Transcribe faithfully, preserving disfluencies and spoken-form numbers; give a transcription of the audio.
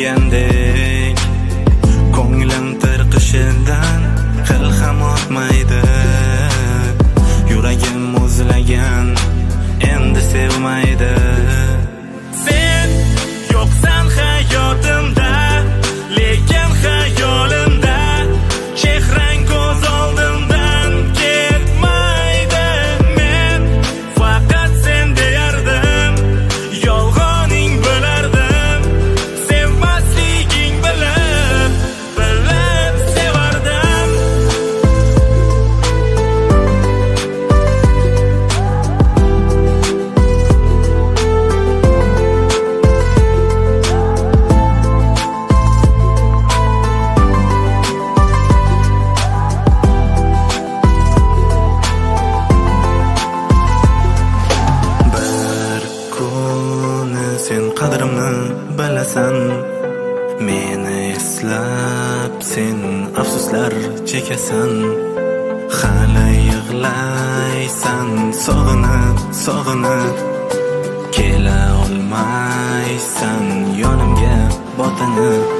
degandek ko'nglim tirqishidan qil ham o'tmaydi. Yuragim muzlagan, endi sevmaydi. Sen yo'qsan hayotimda, lekin xayolimda chehrang ko'z oldimdan ketmaydi. Men faqat sen deyardim, yolg'oning bo'lardim. Sevmasliging bilib, bilib sevardim. Sen qadrimni bilasan, meni eslab sen afsuslar chekasan. Hali yig'laysan, sog'inib, sog'inib kela olmaysan yonimga botinib.